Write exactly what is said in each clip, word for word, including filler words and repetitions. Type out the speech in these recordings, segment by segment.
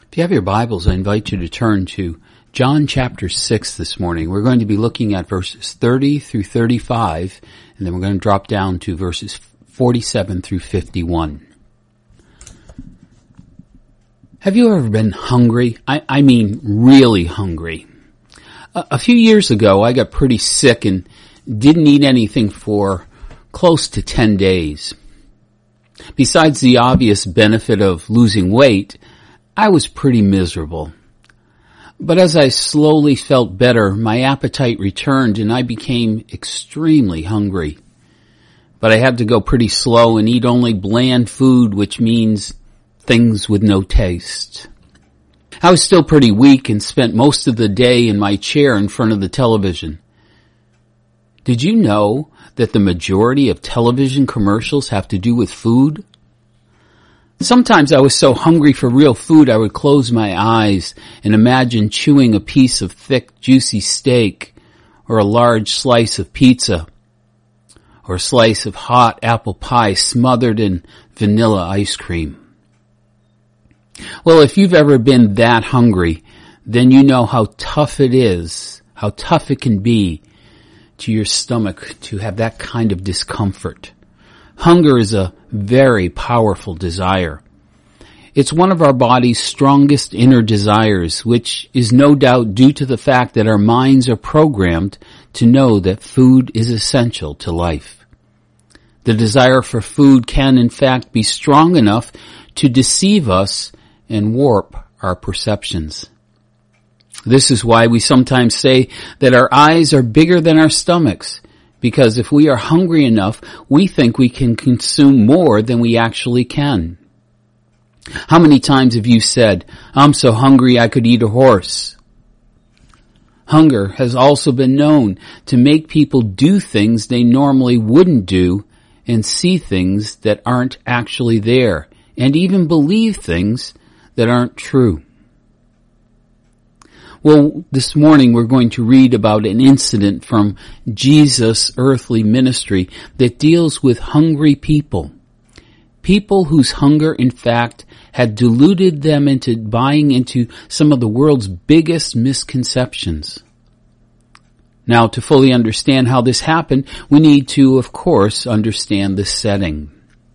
If you have your Bibles, I invite you to turn to John chapter six this morning. We're going to be looking at verses thirty through thirty-five, and then we're going to drop down to verses forty-seven through fifty-one. Have you ever been hungry? I, I mean really hungry. A, a few years ago, I got pretty sick and didn't eat anything for close to ten days. Besides the obvious benefit of losing weight, I was pretty miserable. But as I slowly felt better, my appetite returned and I became extremely hungry. But I had to go pretty slow and eat only bland food, which means things with no taste. I was still pretty weak and spent most of the day in my chair in front of the television. Did you know that the majority of television commercials have to do with food? Sometimes I was so hungry for real food I would close my eyes and imagine chewing a piece of thick, juicy steak, or a large slice of pizza, or a slice of hot apple pie smothered in vanilla ice cream. Well, if you've ever been that hungry, then you know how tough it is, how tough it can be to your stomach to have that kind of discomfort. Hunger is a very powerful desire. It's one of our body's strongest inner desires, which is no doubt due to the fact that our minds are programmed to know that food is essential to life. The desire for food can, in fact, be strong enough to deceive us and warp our perceptions. This is why we sometimes say that our eyes are bigger than our stomachs. Because if we are hungry enough, we think we can consume more than we actually can. How many times have you said, "I'm so hungry I could eat a horse"? Hunger has also been known to make people do things they normally wouldn't do and see things that aren't actually there, and even believe things that aren't true. Well, this morning we're going to read about an incident from Jesus' earthly ministry that deals with hungry people. People whose hunger, in fact, had deluded them into buying into some of the world's biggest misconceptions. Now, to fully understand how this happened, we need to, of course, understand the setting.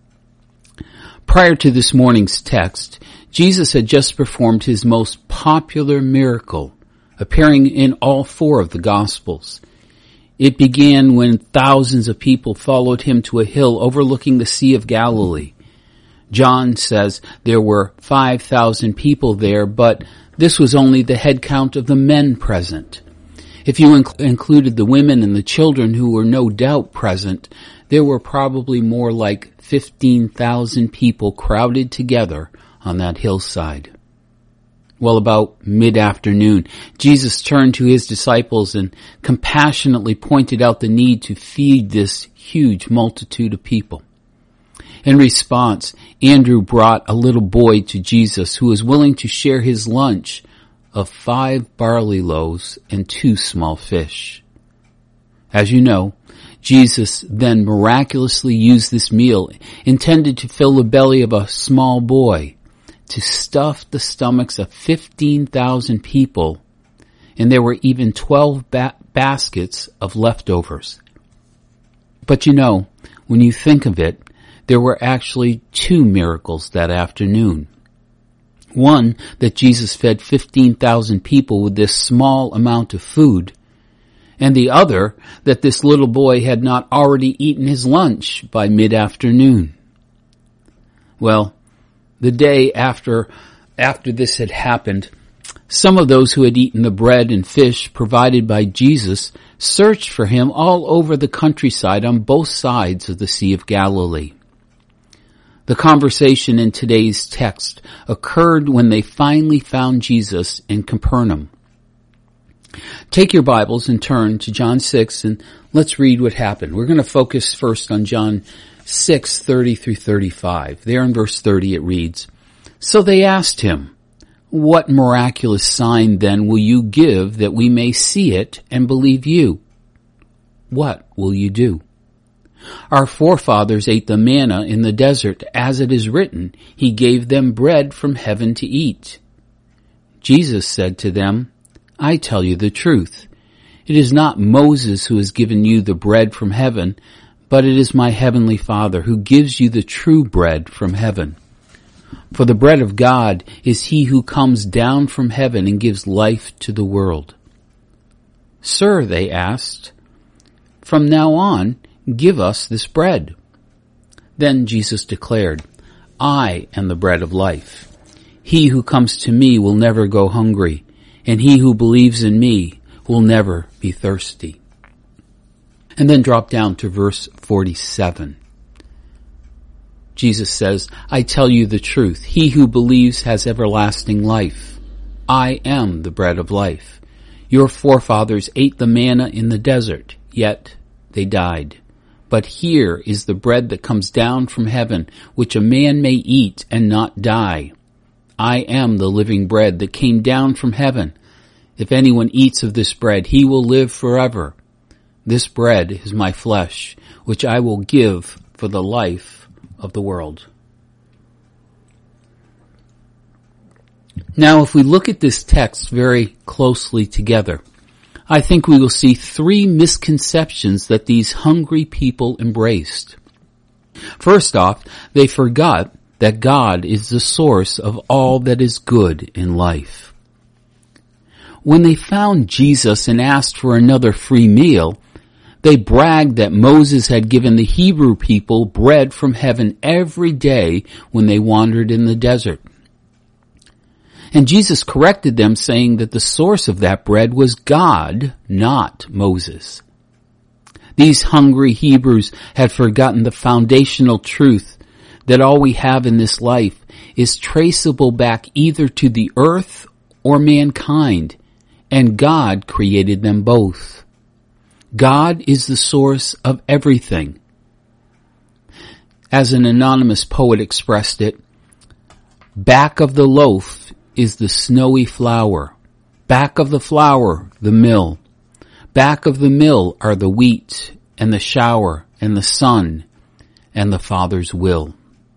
Prior to this morning's text, Jesus had just performed his most popular miracle, appearing in all four of the Gospels. It began when thousands of people followed him to a hill overlooking the Sea of Galilee. John says there were five thousand people there, but this was only the head count of the men present. If you inc- included the women and the children who were no doubt present, there were probably more like fifteen thousand people crowded together on that hillside. Well, about mid-afternoon, Jesus turned to his disciples and compassionately pointed out the need to feed this huge multitude of people. In response, Andrew brought a little boy to Jesus who was willing to share his lunch of five barley loaves and two small fish. As you know, Jesus then miraculously used this meal intended to fill the belly of a small boy to stuff the stomachs of fifteen thousand people, and there were even twelve ba- baskets of leftovers. But you know, when you think of it, there were actually two miracles that afternoon. One, that Jesus fed fifteen thousand people with this small amount of food, and the other, that this little boy had not already eaten his lunch by mid-afternoon. Well, the day after, after this had happened, some of those who had eaten the bread and fish provided by Jesus searched for him all over the countryside on both sides of the Sea of Galilee. The conversation in today's text occurred when they finally found Jesus in Capernaum. Take your Bibles and turn to John six and let's read what happened. We're going to focus first on John six, thirty through thirty-five. There in verse thirty it reads, "So they asked him, 'What miraculous sign then will you give that we may see it and believe you? What will you do? Our forefathers ate the manna in the desert, as it is written, He gave them bread from heaven to eat.' Jesus said to them, I tell you the truth. It is not Moses who has given you the bread from heaven, but it is my heavenly Father who gives you the true bread from heaven. For the bread of God is he who comes down from heaven and gives life to the world. Sir, they asked, from now on, give us this bread. Then Jesus declared, I am the bread of life. He who comes to me will never go hungry, and he who believes in me will never be thirsty. And then drop down to verse forty-seven. Jesus says, I tell you the truth. He who believes has everlasting life. I am the bread of life. Your forefathers ate the manna in the desert, yet they died. But here is the bread that comes down from heaven, which a man may eat and not die. I am the living bread that came down from heaven. If anyone eats of this bread, he will live forever. This bread is my flesh, which I will give for the life of the world. Now, if we look at this text very closely together, I think we will see three misconceptions that these hungry people embraced. First off, they forgot that God is the source of all that is good in life. When they found Jesus and asked for another free meal, they bragged that Moses had given the Hebrew people bread from heaven every day when they wandered in the desert. And Jesus corrected them, saying that the source of that bread was God, not Moses. These hungry Hebrews had forgotten the foundational truth that all we have in this life is traceable back either to the earth or mankind, and God created them both. God is the source of everything. As an anonymous poet expressed it, back of the loaf is the snowy flour. Back of the flour, the mill. Back of the mill are the wheat and the shower and the sun and the Father's will.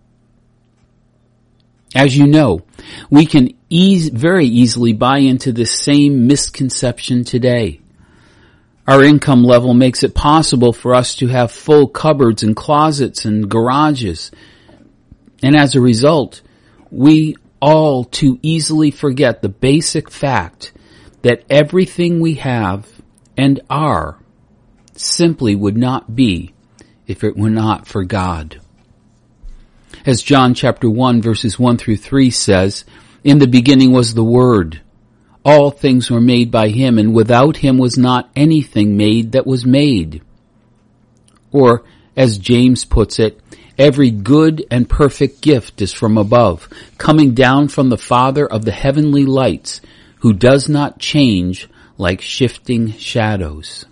As you know, we can ease, very easily buy into this same misconception today. Our income level makes it possible for us to have full cupboards and closets and garages. And as a result, we all too easily forget the basic fact that everything we have and are simply would not be if it were not for God. As John chapter one verses one through three says, in the beginning was the Word. All things were made by him, and without him was not anything made that was made. Or, as James puts it, every good and perfect gift is from above, coming down from the Father of the heavenly lights, who does not change like shifting shadows.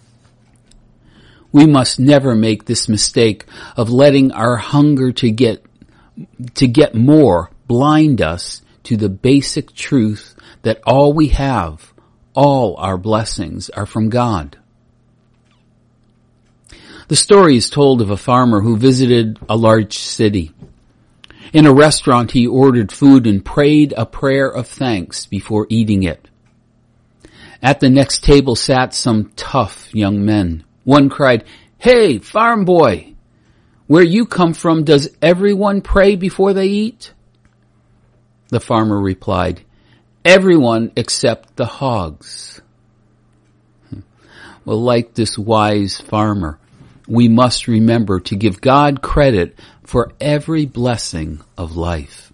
We must never make this mistake of letting our hunger to get, to get more blind us to the basic truth that all we have, all our blessings, are from God. The story is told of a farmer who visited a large city. In a restaurant, he ordered food and prayed a prayer of thanks before eating it. At the next table sat some tough young men. One cried, "Hey, farm boy, where you come from, does everyone pray before they eat?" The farmer replied, "Everyone except the hogs." Well, like this wise farmer, we must remember to give God credit for every blessing of life.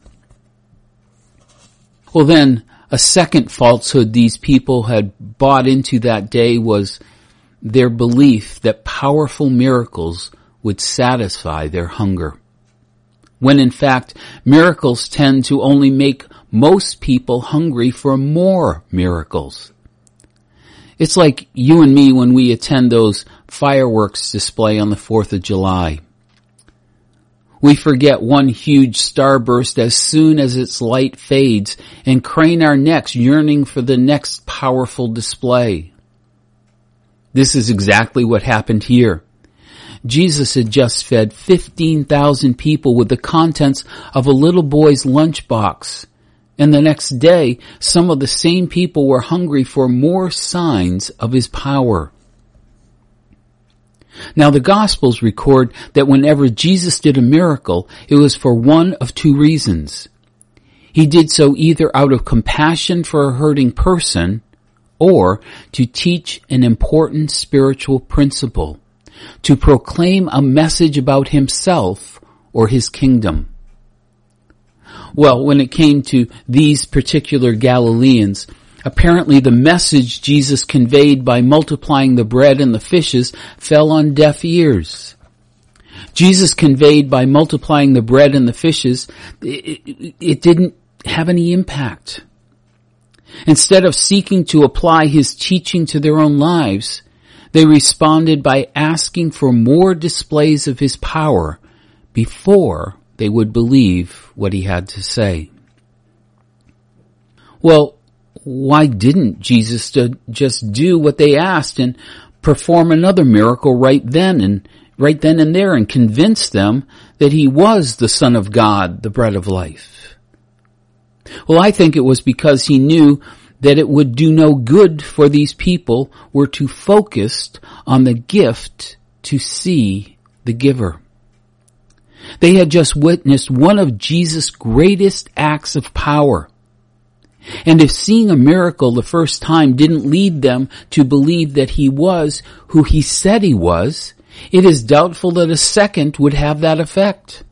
Well then, a second falsehood these people had bought into that day was their belief that powerful miracles would satisfy their hunger. When in fact, miracles tend to only make most people hungry for more miracles. It's like you and me when we attend those fireworks display on the fourth of July. We forget one huge starburst as soon as its light fades and crane our necks yearning for the next powerful display. This is exactly what happened here. Jesus had just fed fifteen thousand people with the contents of a little boy's lunchbox, And the next day, some of the same people were hungry for more signs of his power. Now the Gospels record that whenever Jesus did a miracle, it was for one of two reasons. He did so either out of compassion for a hurting person or to teach an important spiritual principle, to proclaim a message about himself or his kingdom. Well, when it came to these particular Galileans, apparently the message Jesus conveyed by multiplying the bread and the fishes fell on deaf ears. Jesus conveyed by multiplying the bread and the fishes, it, it, it didn't have any impact. Instead of seeking to apply his teaching to their own lives, they responded by asking for more displays of his power before they would believe what he had to say. Well, why didn't Jesus just do what they asked and perform another miracle right then and right then and there and convince them that he was the Son of God, the bread of life? Well, I think it was because he knew that it would do no good for these people were too focused on the gift to see the giver. They had just witnessed one of Jesus' greatest acts of power. And if seeing a miracle the first time didn't lead them to believe that he was who he said he was, it is doubtful that a second would have that effect.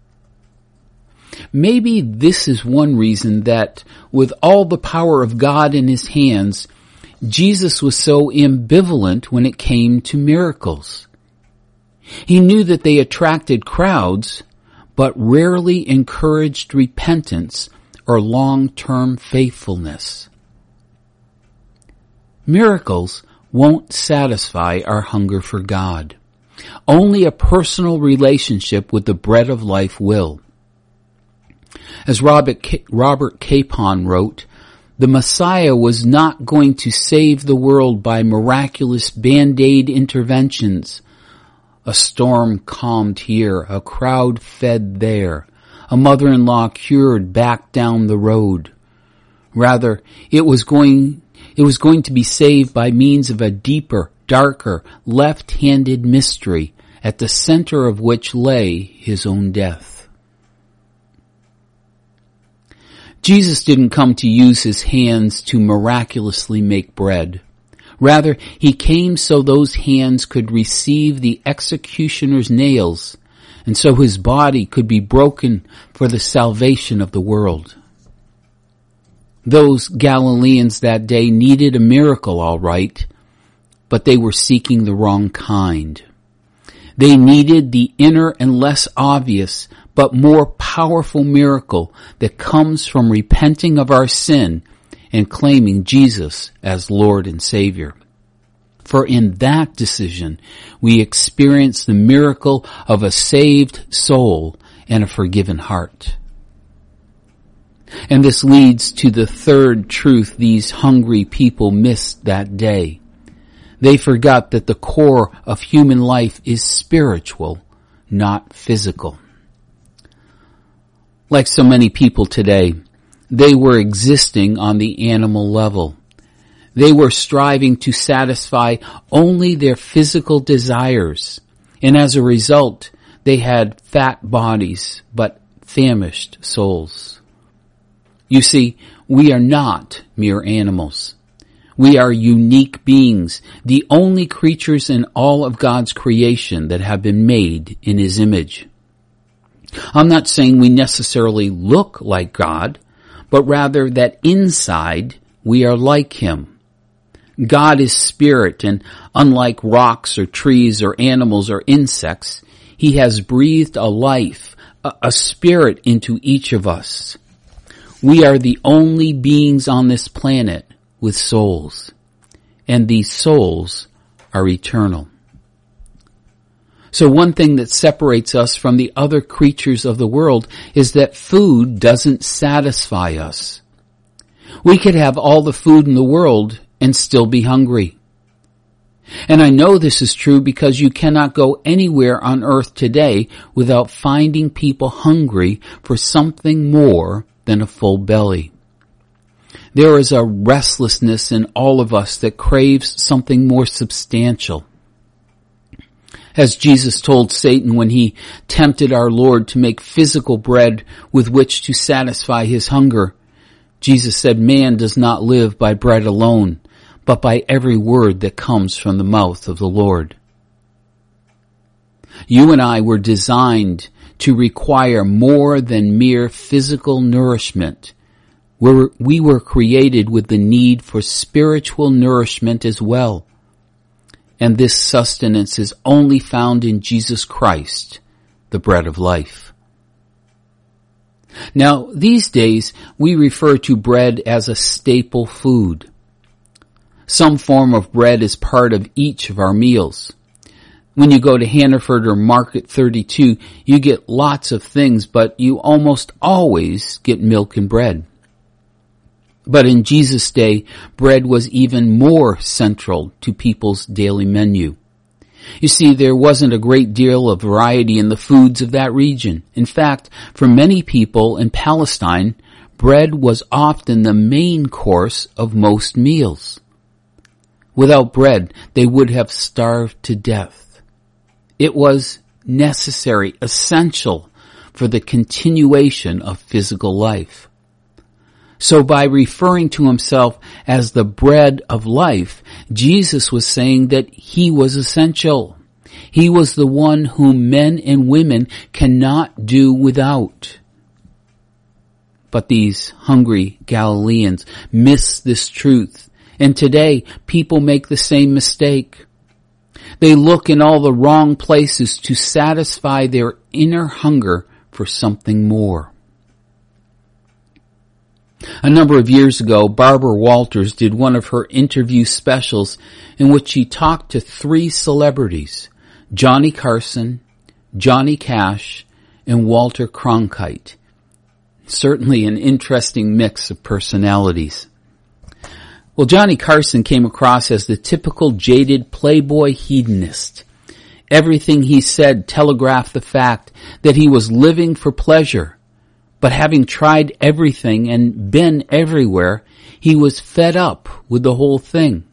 Maybe this is one reason that with all the power of God in his hands, Jesus was so ambivalent when it came to miracles. He knew that they attracted crowds, but rarely encouraged repentance or long-term faithfulness. Miracles won't satisfy our hunger for God. Only a personal relationship with the bread of life will. As Robert, K- Robert Capon wrote, the Messiah was not going to save the world by miraculous band-aid interventions. A storm calmed here, a crowd fed there, a mother-in-law cured back down the road. Rather, it was going, it was going to be saved by means of a deeper, darker, left-handed mystery, at the center of which lay his own death. Jesus didn't come to use his hands to miraculously make bread. Rather, he came so those hands could receive the executioner's nails, and so his body could be broken for the salvation of the world. Those Galileans that day needed a miracle, all right, but they were seeking the wrong kind. They needed the inner and less obvious, but more powerful miracle that comes from repenting of our sin and claiming Jesus as Lord and Savior. For in that decision, we experience the miracle of a saved soul and a forgiven heart. And this leads to the third truth these hungry people missed that day. They forgot that the core of human life is spiritual, not physical. Like so many people today, they were existing on the animal level. They were striving to satisfy only their physical desires, and as a result, they had fat bodies but famished souls. You see, we are not mere animals. We are unique beings, the only creatures in all of God's creation that have been made in his image. I'm not saying we necessarily look like God, but rather that inside we are like him. God is spirit, and unlike rocks or trees or animals or insects, he has breathed a life, a, a spirit into each of us. We are the only beings on this planet with souls, and these souls are eternal. So one thing that separates us from the other creatures of the world is that food doesn't satisfy us. We could have all the food in the world and still be hungry. And I know this is true because you cannot go anywhere on earth today without finding people hungry for something more than a full belly. There is a restlessness in all of us that craves something more substantial. As Jesus told Satan when he tempted our Lord to make physical bread with which to satisfy his hunger, Jesus said, "Man does not live by bread alone, but by every word that comes from the mouth of the Lord." You and I were designed to require more than mere physical nourishment. We're, we were created with the need for spiritual nourishment as well. And this sustenance is only found in Jesus Christ, the bread of life. Now, these days, we refer to bread as a staple food. Some form of bread is part of each of our meals. When you go to Hannaford or Market thirty-two, you get lots of things, but you almost always get milk and bread. But in Jesus' day, bread was even more central to people's daily menu. You see, there wasn't a great deal of variety in the foods of that region. In fact, for many people in Palestine, bread was often the main course of most meals. Without bread, they would have starved to death. It was necessary, essential for the continuation of physical life. So by referring to himself as the bread of life, Jesus was saying that he was essential. He was the one whom men and women cannot do without. But these hungry Galileans miss this truth. And today, people make the same mistake. They look in all the wrong places to satisfy their inner hunger for something more. A number of years ago, Barbara Walters did one of her interview specials in which she talked to three celebrities, Johnny Carson, Johnny Cash, and Walter Cronkite. Certainly an interesting mix of personalities. Well, Johnny Carson came across as the typical jaded playboy hedonist. Everything he said telegraphed the fact that he was living for pleasure. But having tried everything and been everywhere, he was fed up with the whole thing.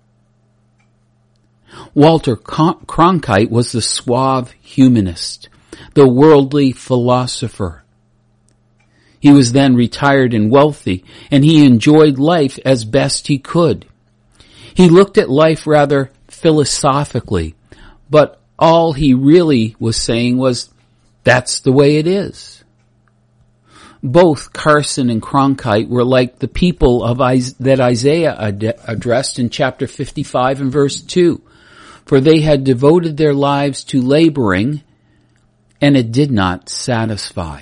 Walter Cronkite was the suave humanist, the worldly philosopher. He was then retired and wealthy, and he enjoyed life as best he could. He looked at life rather philosophically, but all he really was saying was, that's the way it is. Both Carson and Cronkite were like the people of that Isaiah ad- addressed in chapter fifty-five and verse two, for they had devoted their lives to laboring, and it did not satisfy.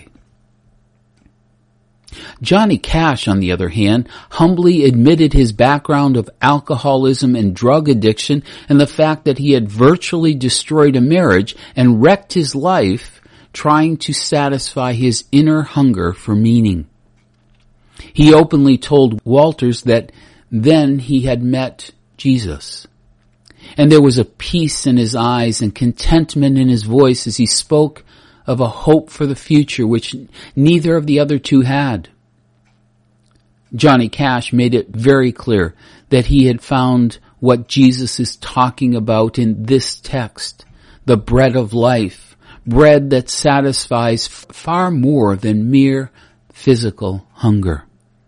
Johnny Cash, on the other hand, humbly admitted his background of alcoholism and drug addiction and the fact that he had virtually destroyed a marriage and wrecked his life trying to satisfy his inner hunger for meaning. He openly told Walters that then he had met Jesus. And there was a peace in his eyes and contentment in his voice as he spoke of a hope for the future which neither of the other two had. Johnny Cash made it very clear that he had found what Jesus is talking about in this text, the bread of life. Bread that satisfies far more than mere physical hunger.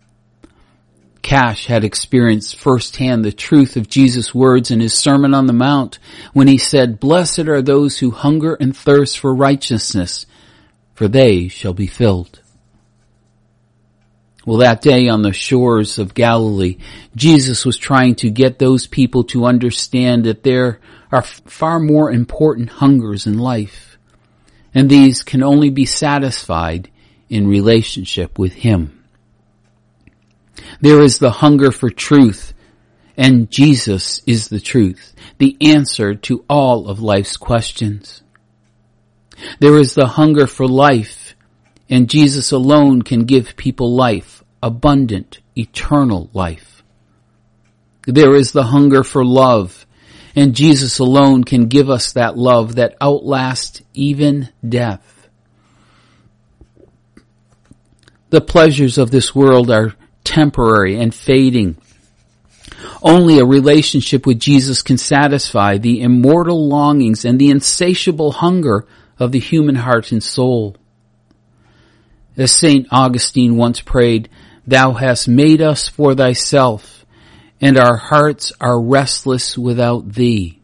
Cash had experienced firsthand the truth of Jesus' words in his Sermon on the Mount when he said, "Blessed are those who hunger and thirst for righteousness, for they shall be filled." Well, that day on the shores of Galilee, Jesus was trying to get those people to understand that there are far more important hungers in life. And these can only be satisfied in relationship with Him. There is the hunger for truth, and Jesus is the truth, the answer to all of life's questions. There is the hunger for life, and Jesus alone can give people life, abundant, eternal life. There is the hunger for love, and Jesus alone can give us that love that outlasts even death. The pleasures of this world are temporary and fading. Only a relationship with Jesus can satisfy the immortal longings and the insatiable hunger of the human heart and soul. As Saint Augustine once prayed, "Thou hast made us for thyself, and our hearts are restless without thee."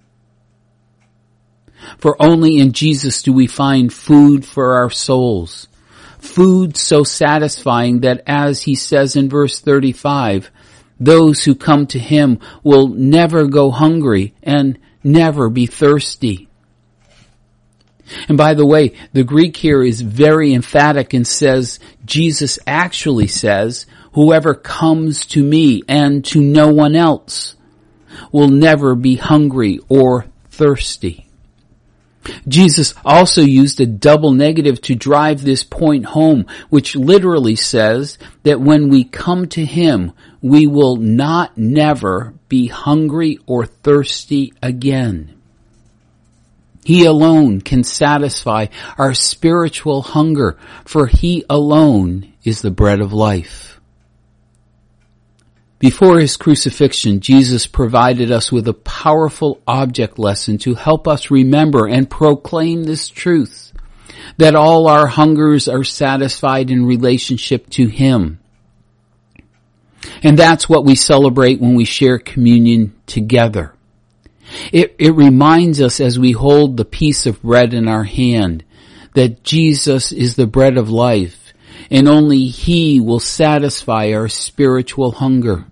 For only in Jesus do we find food for our souls, food so satisfying that, as he says in verse thirty-five, those who come to him will never go hungry and never be thirsty. And by the way, the Greek here is very emphatic and says, Jesus actually says, "Whoever comes to me and to no one else will never be hungry or thirsty." Jesus also used a double negative to drive this point home, which literally says that when we come to him, we will not never be hungry or thirsty again. He alone can satisfy our spiritual hunger, for he alone is the bread of life. Before his crucifixion, Jesus provided us with a powerful object lesson to help us remember and proclaim this truth, that all our hungers are satisfied in relationship to him. And that's what we celebrate when we share communion together. It, it reminds us as we hold the piece of bread in our hand that Jesus is the bread of life, and only he will satisfy our spiritual hunger.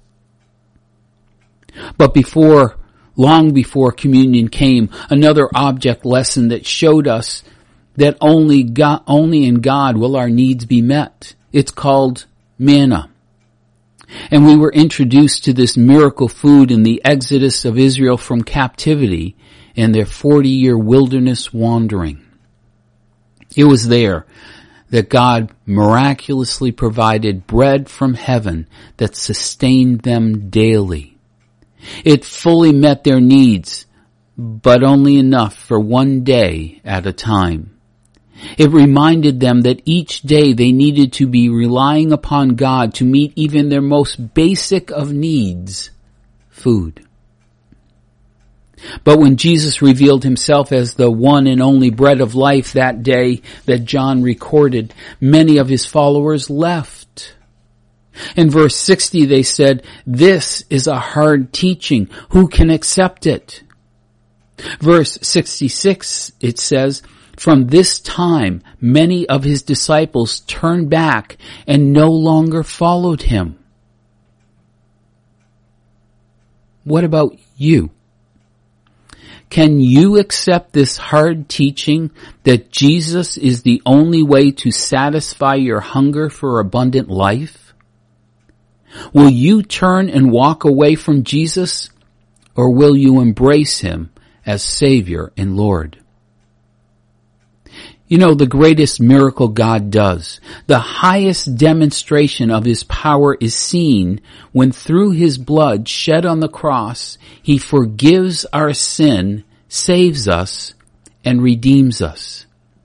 But before, long before communion came, another object lesson that showed us that only God, only in God will our needs be met. It's called manna. And we were introduced to this miracle food in the exodus of Israel from captivity and their forty-year wilderness wandering. It was there that God miraculously provided bread from heaven that sustained them daily. It fully met their needs, but only enough for one day at a time. It reminded them that each day they needed to be relying upon God to meet even their most basic of needs, food. But when Jesus revealed himself as the one and only bread of life that day that John recorded, many of his followers left. In verse sixty they said, "This is a hard teaching. Who can accept it?" Verse sixty-six, it says, "From this time, many of his disciples turned back and no longer followed him." What about you? Can you accept this hard teaching that Jesus is the only way to satisfy your hunger for abundant life? Will you turn and walk away from Jesus, or will you embrace him as Savior and Lord? You know, the greatest miracle God does, the highest demonstration of his power is seen when through his blood shed on the cross, he forgives our sin, saves us, and redeems us.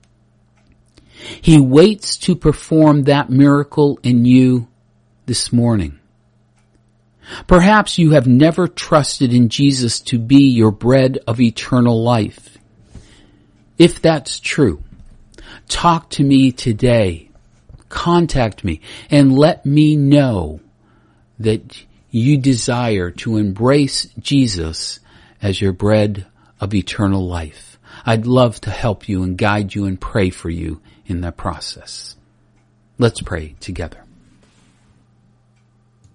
He waits to perform that miracle in you this morning. Perhaps you have never trusted in Jesus to be your bread of eternal life. If that's true, talk to me today. Contact me and let me know that you desire to embrace Jesus as your bread of eternal life. I'd love to help you and guide you and pray for you in that process. Let's pray together.